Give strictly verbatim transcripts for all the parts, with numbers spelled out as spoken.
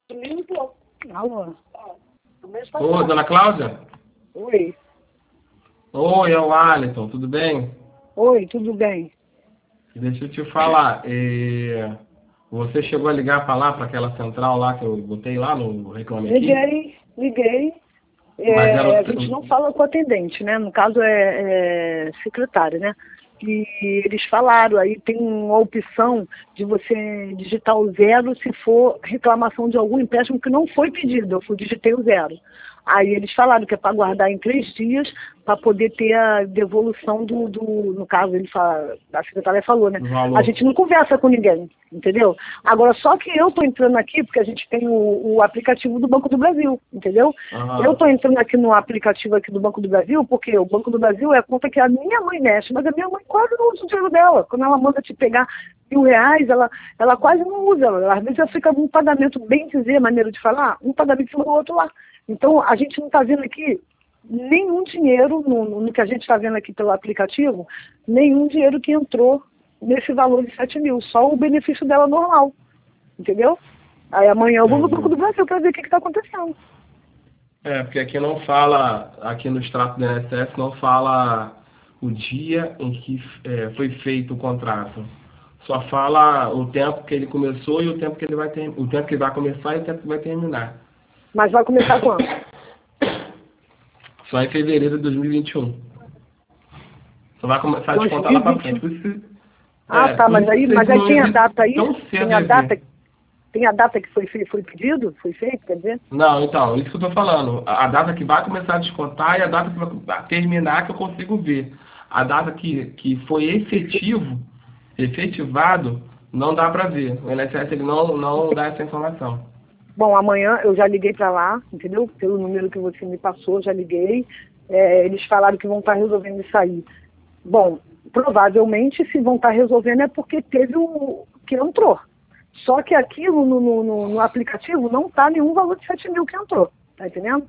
Alô? Ô, dona Cláudia? Oi. Oi, é o Alisson, tudo bem? Oi, tudo bem? Deixa eu te falar, eh, você chegou a ligar para lá, para aquela central lá que eu botei lá no Reclame Aqui? Liguei, liguei. Mas É, ela... a gente não fala com o atendente, né? No caso é, é secretário, né? E eles falaram, aí tem uma opção de você digitar o zero se for reclamação de algum empréstimo que não foi pedido. Eu fui, digitei o zero. Aí eles falaram que é para guardar em três dias para poder ter a devolução do, do no caso, ele fala, a secretária falou, né? A gente não conversa com ninguém, entendeu? Agora, só que eu tô entrando aqui, porque a gente tem o, o aplicativo do Banco do Brasil, entendeu? Aham. Eu tô entrando aqui no aplicativo aqui do Banco do Brasil, porque o Banco do Brasil é a conta que a minha mãe mexe, mas a minha mãe quase não usa o dinheiro dela. Quando ela manda te pegar mil reais, ela, ela quase não usa. Ela, às vezes ela fica um pagamento, bem dizer, maneira de falar, um pagamento em cima do outro lá. Então, a gente não está vendo aqui nenhum dinheiro, no, no que a gente está vendo aqui pelo aplicativo, nenhum dinheiro que entrou nesse valor de sete mil, só o benefício dela normal, entendeu? Aí amanhã eu vou no Banco do Brasil para ver o que está acontecendo. É, porque aqui não fala, aqui no extrato do I N S S não fala o dia em que é, foi feito o contrato. Só fala o tempo que ele começou e o tempo que ele vai ter, o tempo que vai começar e o tempo que vai terminar. Mas vai começar quando? Só em fevereiro de dois mil e vinte e um. Só vai começar a descontar lá para frente. Por isso, Ah, é, tá, mas aí, mas aí tem a data aí? Tão Tem a data, tem a data que foi, foi pedido? Foi feito, quer dizer? Não, então, isso que eu estou falando. A, a data que vai começar a descontar e a data que vai terminar que eu consigo ver. A data que, que foi efetivo, efetivado, não dá para ver. O I N S S ele não, não dá essa informação. Bom, amanhã eu já liguei para lá, entendeu? Pelo número que você me passou, já liguei. É, eles falaram que vão estar resolvendo isso aí. Bom, provavelmente se vão estar resolvendo é porque teve o que entrou. Só que aqui no, no, no, no aplicativo não está nenhum valor de sete mil que entrou, tá entendendo?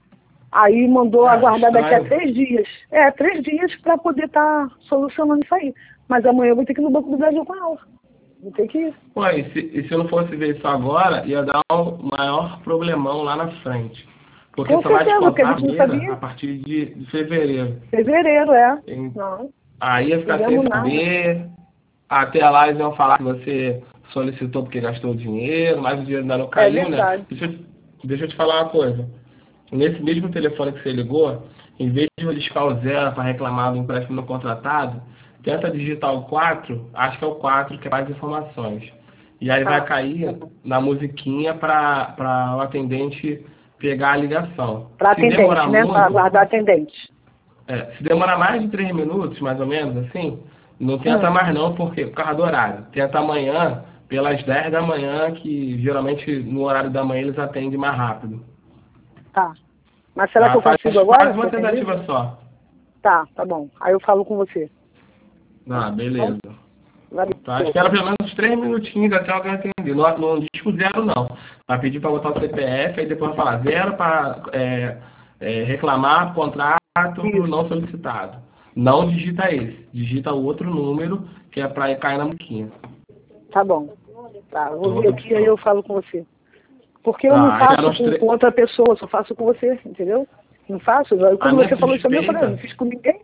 Aí mandou Ah, aguardar daqui a estranho. três dias. É, três dias para poder estar tá solucionando isso aí. Mas amanhã eu vou ter que ir no Banco do Brasil com ela. Vou ter que ir. Ué, e se, e se eu não fosse ver isso agora, ia dar um maior problemão lá na frente. Porque Com só vai certeza, porque a descontar a gente não beira sabia. a partir de, de fevereiro. Fevereiro, é. Em- Não, Aí ia ficar fizemos sem nada. saber. Até lá eles iam falar que você solicitou porque gastou o dinheiro, mas o dinheiro ainda não É caiu, né? verdade. Deixa eu, deixa eu te falar uma coisa. Nesse mesmo telefone que você ligou, em vez de riscar o zero para reclamar do empréstimo não contratado, tenta digitar o quatro, acho que é o quatro que é mais informações. E aí vai Tá. cair na musiquinha para o atendente pegar a ligação. Para Se demorar atendente, né? Para muito, aguardar atendente. é, se demorar mais de três minutos, mais ou menos, assim, não tenta Hum, mais não, porque por causa do horário. Tenta amanhã, pelas dez da manhã, que geralmente no horário da manhã eles atendem mais rápido. tá. Mas será que Tá? eu Faz, consigo agora? faz uma Você atender? tentativa só. Tá, tá bom. Aí eu falo com você. Ah, beleza. Valeu. Tá? Espera pelo menos uns três minutinhos até alguém atender. Não, não diz o zero, não. Vai pedir para botar o C P F, aí depois vai falar zero para é, é, reclamar contrato Isso. não solicitado. Não digita esse. Digita o outro número, que é para cair na muquinha. Tá bom. Tá, eu vou ver Outra aqui aí opção. eu falo com você. Porque eu não Tá, aí faço eram os com, tre- com outra pessoa, só faço com você, entendeu? Não faço. A Quando minha você falou isso também, eu falei, eu não suspeita, fiz com ninguém.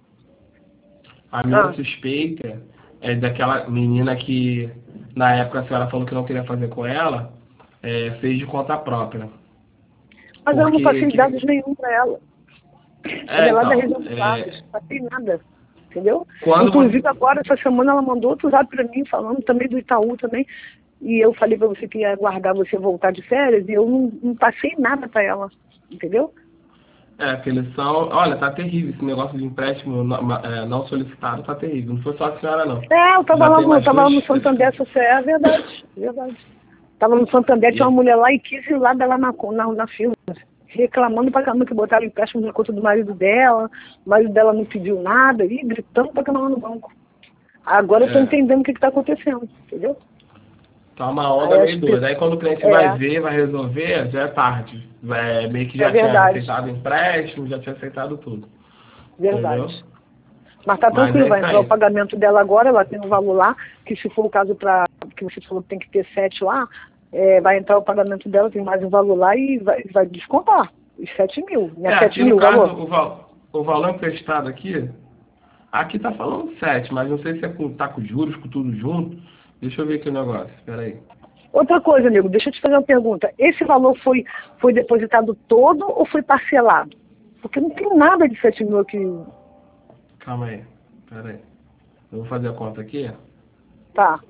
a minha Ah, suspeita é daquela menina que na época a senhora falou que não queria fazer com ela, é, fez de conta própria. mas eu não Porque passei que, dados nenhum para ela. Ela é, é lá da então, região dos lagos, é, não passei nada. Entendeu? quando Inclusive você, agora, essa semana, ela mandou outro zap para mim, falando também do Itaú também. E eu falei para você que ia aguardar você voltar de férias e eu não, não passei nada para ela. Entendeu? é, que eles são, olha, tá terrível esse negócio de empréstimo não, é, não solicitado, tá terrível. Não foi só a senhora, não. É, eu tava Já lá tem no, eu mais tava lá dois. no Santander, essa é verdade, é verdade. Tava no Santander, E tinha uma é- mulher lá e quis ir lá dela na, na, na fila, reclamando pra caramba que botaram empréstimo na conta do marido dela, o marido dela não pediu nada, e gritando pra caramba no banco. Agora eu tô é, entendendo o que que tá acontecendo, entendeu? tá uma onda Aí as meio doida. pessoas, Aí quando o cliente vai é, ver, vai resolver, já é tarde. É, meio que é já tinha verdade, aceitado o empréstimo, já tinha aceitado tudo. verdade. Entendeu? Mas tá Mas tranquilo, é vai isso entrar o aí. pagamento dela agora, ela tem um valor lá, que se for o caso para que você falou que tem que ter sete lá, é, vai entrar o pagamento dela, tem mais um valor lá e vai, vai descontar os sete mil. Não é, É, sete aqui mil no o caso, valor? o, val, o valor emprestado aqui, aqui tá falando sete, mas não sei se é com, tá com juros, com tudo junto. Deixa eu ver aqui o negócio, espera aí. Outra coisa, amigo, deixa eu te fazer uma pergunta. Esse valor foi, foi depositado todo ou foi parcelado? Porque não tem nada de sete mil aqui. Calma aí, espera aí. Eu vou fazer a conta aqui. Tá,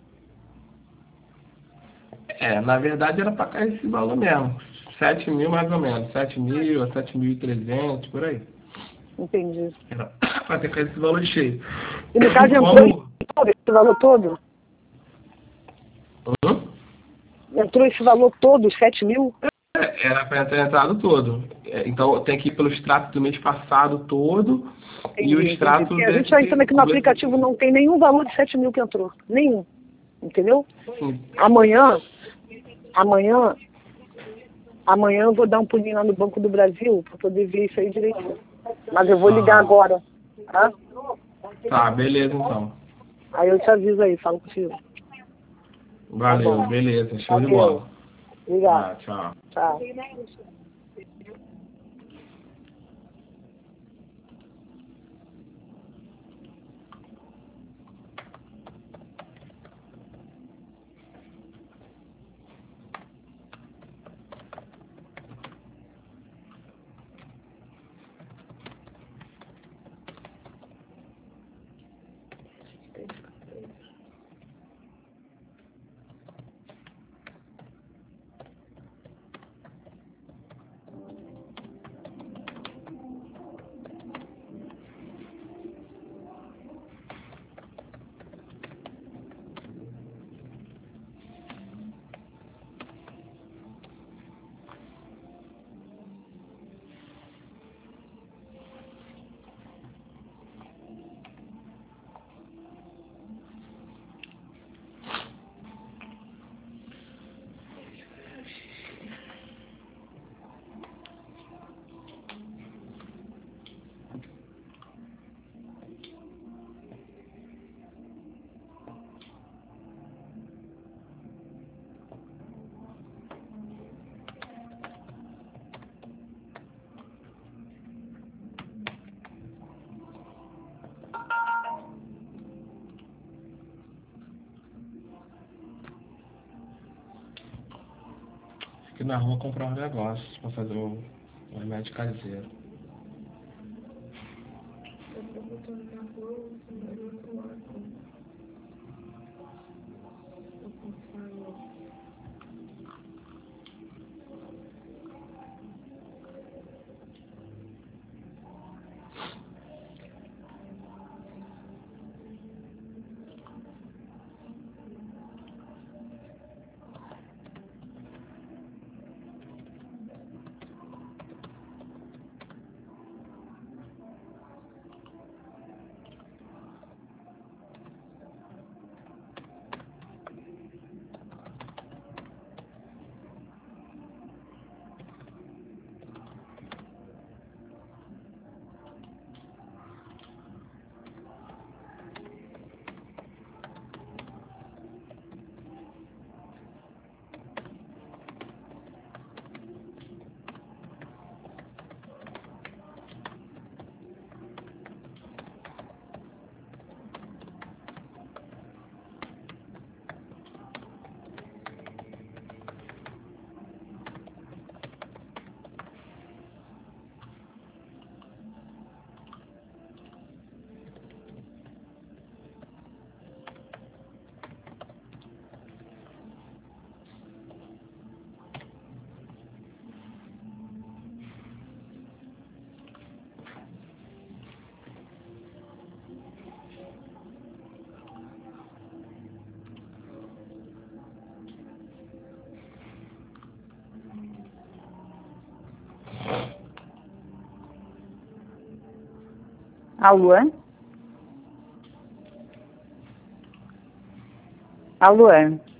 É, na verdade era para cair esse valor mesmo. Sete mil mais ou menos. Sete mil a sete mil e trezentos, por aí. entendi. Era para ter caído esse valor cheio. E no caso entrou Como. esse valor todo? Hum? Entrou esse valor todo, os sete mil? É, era para ter entrado todo. É, então tem que ir pelo extrato do mês passado todo e o Entendi, entendi. extrato Porque a gente deve está ter. entrando aqui no aplicativo, não tem nenhum valor de sete mil que entrou. Nenhum. Entendeu? Sim. Amanhã, amanhã, amanhã eu vou dar um pulinho lá no Banco do Brasil para poder ver isso aí direitinho. Mas eu vou ligar Ah, agora, tá? tá, beleza então. Aí eu te aviso aí, falo contigo. Tá Valeu, bom. beleza, show de Valeu. bola. Obrigado. Ah, tchau. Tchau. Aqui na rua comprar um negócio para fazer um, um remédio caseiro. Alô? Alô?